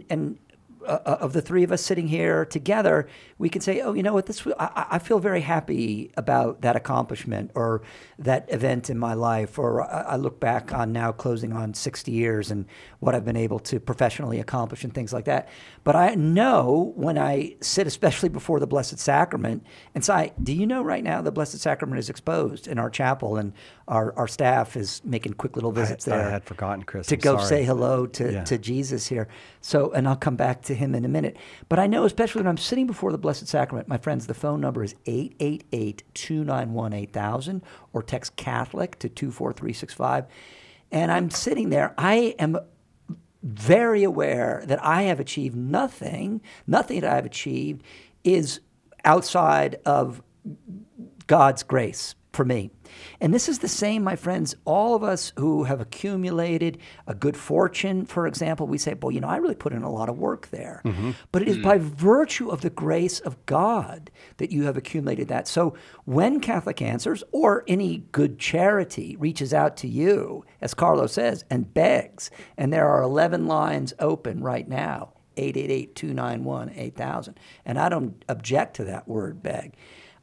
of the three of us sitting here together, we can say, oh, you know what, I feel very happy about that accomplishment or that event in my life, or I look back on now closing on 60 years and what I've been able to professionally accomplish and things like that. But I know when I sit, especially before the Blessed Sacrament, and say, do you know right now the Blessed Sacrament is exposed in our chapel, and our staff is making quick little visits there. I had forgotten, Chris. To I'm go sorry. say hello to Jesus here. So, and I'll come back to him in a minute. But I know, especially when I'm sitting before the Blessed Sacrament, my friends, the phone number is 888-291-8000, or text Catholic to 24365. And I'm sitting there. I am very aware that I have achieved nothing. Nothing that I've achieved is outside of God's grace for me. And this is the same, my friends, all of us who have accumulated a good fortune, for example, we say, well, you know, I really put in a lot of work there. Mm-hmm. But it is by virtue of the grace of God that you have accumulated that. So when Catholic Answers or any good charity reaches out to you, as Carlo says, and begs, and there are 11 lines open right now, 888-291-8000, and I don't object to that word, beg.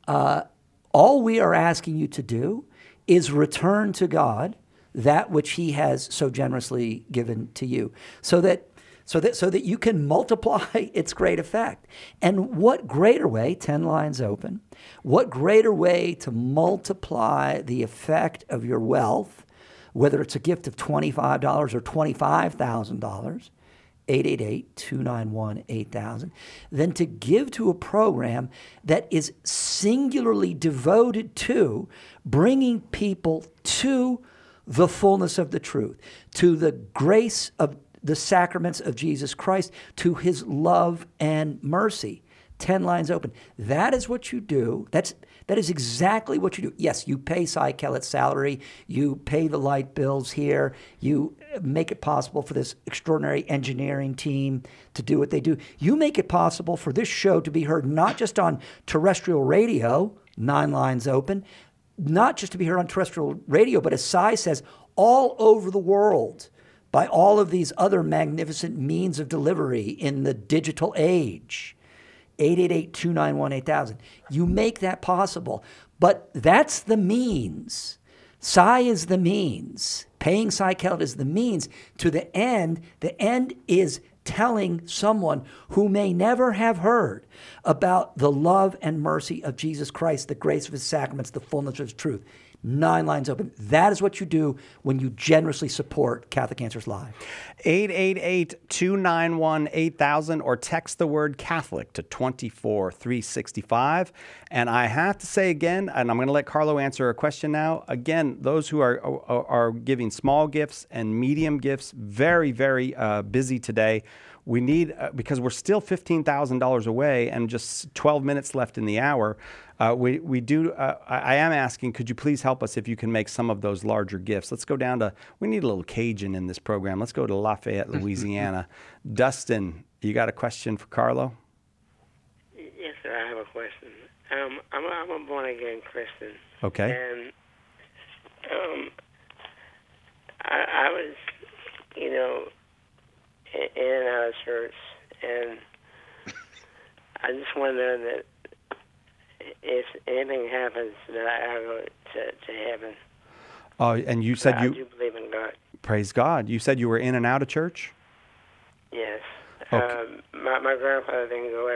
All we are asking you to do is return to God that which he has so generously given to you, so that you can multiply its great effect. And what greater way, 10 lines open, what greater way to multiply the effect of your wealth, whether it's a gift of $25 or $25,000, 888-291-8000, than to give to a program that is singularly devoted to bringing people to the fullness of the truth, to the grace of the sacraments of Jesus Christ, to his love and mercy. 10 lines open. That is what you do. That is exactly what you do. Yes, you pay Cy Kellett's salary. You pay the light bills here. You make it possible for this extraordinary engineering team to do what they do. You make it possible for this show to be heard not just on terrestrial radio, 9 lines open, not just to be heard on terrestrial radio, but as Cy says, all over the world by all of these other magnificent means of delivery in the digital age. 888-291-8000. You make that possible. But that's the means. Cy is the means. Paying Cy Kellett is the means to the end. The end is telling someone who may never have heard about the love and mercy of Jesus Christ, the grace of his sacraments, the fullness of his truth. 9 lines open. That is what you do when you generously support Catholic Answers Live. 888-291-8000, or text the word Catholic to 24365. And I have to say again, and I'm going to let Carlo answer a question now. Again, those who are giving small gifts and medium gifts, very, very busy today. We need, because we're still $15,000 away and just 12 minutes left in the hour, I am asking, could you please help us if you can make some of those larger gifts? Let's go down to, we need a little Cajun in this program. Let's go to Lafayette, Louisiana. Dustin, you got a question for Carlo? Yes, sir, I have a question. I'm a born-again Christian. Okay. And I was, in and out of church, and I just want to know that if anything happens, that I go to heaven. Oh, and you said I do believe in God. Praise God. You said you were in and out of church? Yes. Okay. My grandfather didn't go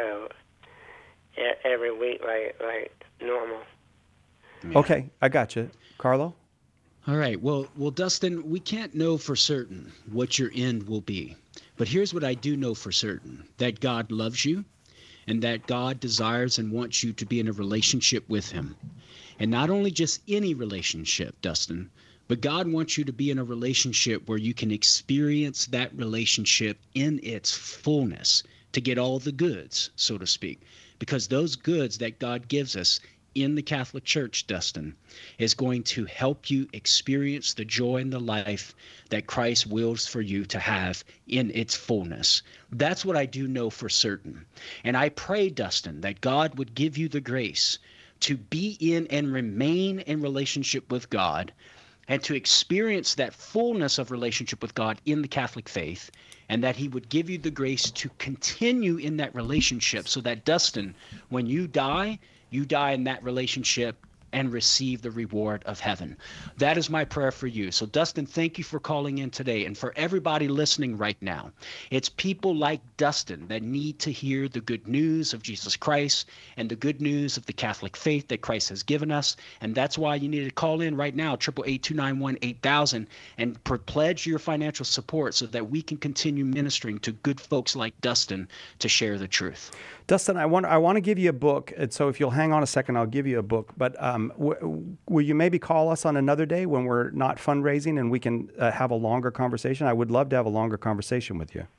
every week like normal. Yeah. Okay, I got you. Carlo? All right. Well, Dustin, we can't know for certain what your end will be. But here's what I do know for certain, that God loves you and that God desires and wants you to be in a relationship with him. And not only just any relationship, Dustin, but God wants you to be in a relationship where you can experience that relationship in its fullness to get all the goods, so to speak. Because those goods that God gives us in the Catholic Church, Dustin, is going to help you experience the joy and the life that Christ wills for you to have in its fullness. That's what I do know for certain. And I pray, Dustin, that God would give you the grace to be in and remain in relationship with God and to experience that fullness of relationship with God in the Catholic faith, and that he would give you the grace to continue in that relationship so that, Dustin, when you die in that relationship and receive the reward of heaven. That is my prayer for you. So, Dustin, thank you for calling in today. And for everybody listening right now, it's people like Dustin that need to hear the good news of Jesus Christ and the good news of the Catholic faith that Christ has given us. And that's why you need to call in right now, 888-291-8000, and pledge your financial support so that we can continue ministering to good folks like Dustin to share the truth. Dustin, I want to give you a book, and so if you'll hang on a second, I'll give you a book. But will you maybe call us on another day when we're not fundraising and we can have a longer conversation? I would love to have a longer conversation with you.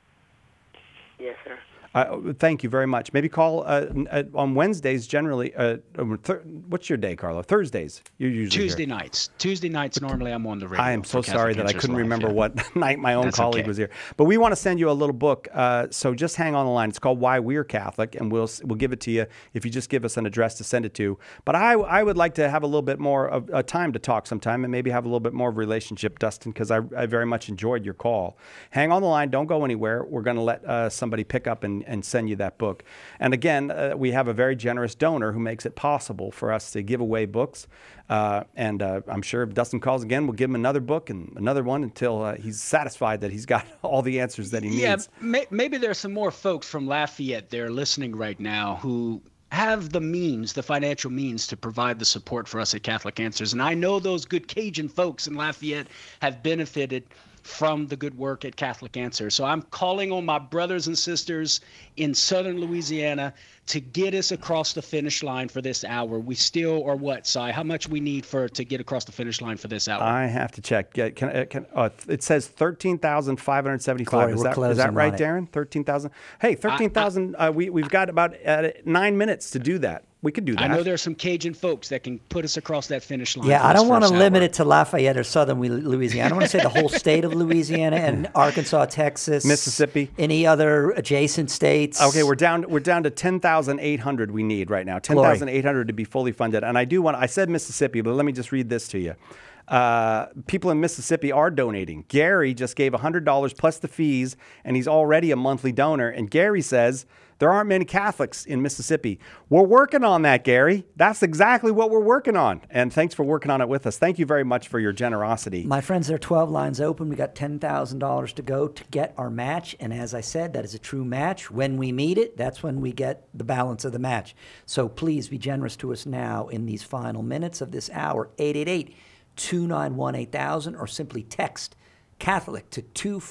Yes, sir. Thank you very much. Maybe call on Wednesdays generally. What's your day, Carlo? Thursdays. You're usually Tuesday here. nights. Tuesday nights normally I'm on the radio. I am so for sorry Catholic that I Answers couldn't Live, remember yeah. what night my own That's colleague okay. was here. But we want to send you a little book. So just hang on the line. It's called Why We're Catholic, and we'll give it to you if you just give us an address to send it to. But I would like to have a little bit more of time to talk sometime and maybe have a little bit more of a relationship, Dustin, because I very much enjoyed your call. Hang on the line. Don't go anywhere. We're going to let somebody pick up and send you that book. And again, we have a very generous donor who makes it possible for us to give away books. And I'm sure if Dustin calls again, we'll give him another book and another one until he's satisfied that he's got all the answers that he needs. Yeah, maybe there's some more folks from Lafayette there listening right now who have the means, the financial means to provide the support for us at Catholic Answers. And I know those good Cajun folks in Lafayette have benefited from the good work at Catholic Answers. So I'm calling on my brothers and sisters in southern Louisiana to get us across the finish line for this hour. We still are what, Si? How much we need to get across the finish line for this hour? I have to check. It says 13,575. Is that right, Darren? 13,000. Hey, 13,000. We've got about 9 minutes to do that. We could do that. I know there's some Cajun folks that can put us across that finish line. Yeah, I don't want to limit it to Lafayette or southern Louisiana. I don't want to say the whole state of Louisiana and Arkansas, Texas, Mississippi, any other adjacent states. Okay, we're down to 10,800 we need right now. 10,800 to be fully funded. And I said Mississippi, but let me just read this to you. People in Mississippi are donating. Gary just gave $100 plus the fees, and he's already a monthly donor. And Gary says there aren't many Catholics in Mississippi. We're working on that, Gary. That's exactly what we're working on. And thanks for working on it with us. Thank you very much for your generosity. My friends, there are 12 lines open. We got $10,000 to go to get our match. And as I said, that is a true match. When we meet it, that's when we get the balance of the match. So please be generous to us now in these final minutes of this hour. 888-291-8000, or simply text Catholic to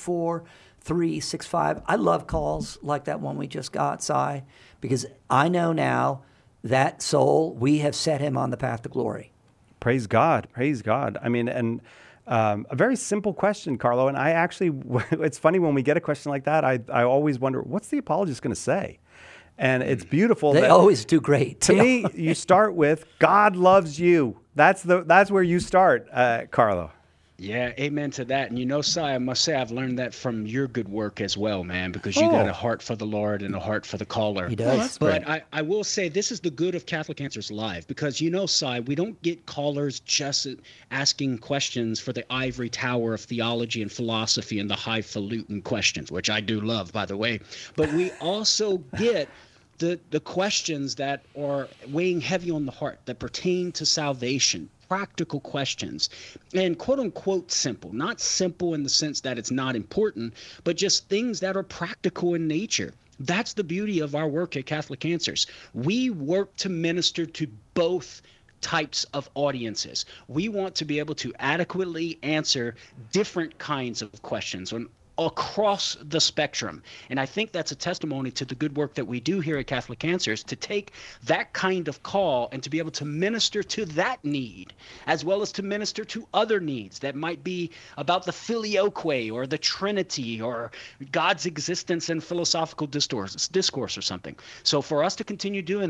24365. I love calls like that one we just got, Si, because I know now that soul, we have set him on the path to glory. Praise God. Praise God. I mean, and a very simple question, Carlo. And I actually, it's funny when we get a question like that, I always wonder, what's the apologist going to say? And it's beautiful. They always do great. To me, you start with, God loves you. That's where you start, Carlo. Yeah, amen to that. And Si, I must say I've learned that from your good work as well, man, because you got a heart for the Lord and a heart for the caller. He does. But I will say this is the good of Catholic Answers Live, because Si, we don't get callers just asking questions for the ivory tower of theology and philosophy and the highfalutin questions, which I do love, by the way. But we also get the questions that are weighing heavy on the heart, that pertain to salvation, practical questions, and quote unquote simple. Not simple in the sense that it's not important, but just things that are practical in nature. That's the beauty of our work at Catholic Answers. We work to minister to both types of audiences. We want to be able to adequately answer different kinds of questions across the spectrum. And I think that's a testimony to the good work that we do here at Catholic Answers, to take that kind of call and to be able to minister to that need, as well as to minister to other needs that might be about the filioque or the Trinity or God's existence and philosophical discourse or something. So for us to continue doing that,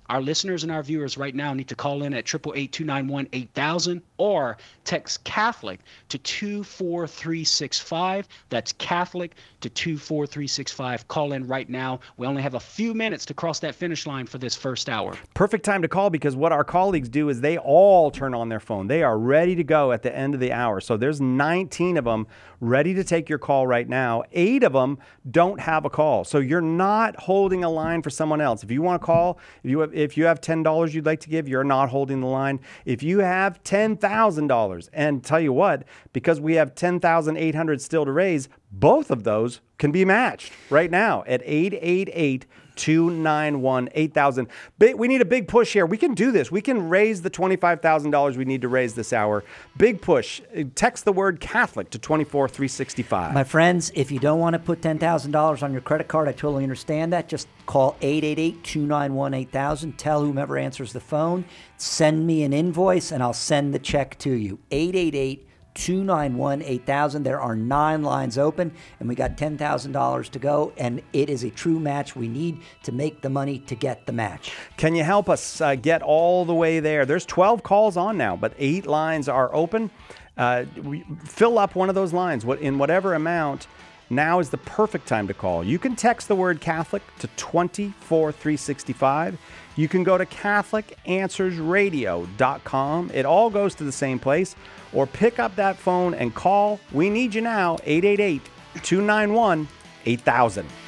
Our listeners and our viewers right now need to call in at 888-291-8000 or text Catholic to 24365. That's Catholic to 24365. Call in right now. We only have a few minutes to cross that finish line for this first hour. Perfect time to call, because what our colleagues do is they all turn on their phone. They are ready to go at the end of the hour. So there's 19 of them ready to take your call right now. 8 of them don't have a call. So you're not holding a line for someone else. If you want to call, if you have $10 you'd like to give, you're not holding the line. If you have $10,000, and tell you what, because we have $10,800 still to raise, both of those can be matched right now at 888-291-8000. We need a big push here. We can do this. We can raise the $25,000 we need to raise this hour. Big push. Text the word Catholic to 24365. My friends, if you don't want to put $10,000 on your credit card, I totally understand that. Just call 888-291-8000. Tell whomever answers the phone. Send me an invoice, and I'll send the check to you. 888-291-8000. There are 9 lines open, and we got $10,000 to go, and it is a true match. We need to make the money to get the match. Can you help us get all the way there? There's 12 calls on now, but 8 lines are open. Fill up one of those lines in whatever amount. Now is the perfect time to call. You can text the word Catholic to 24365. You can go to CatholicAnswersRadio.com. It all goes to the same place. Or pick up that phone and call. We need you now, 888-291-8000.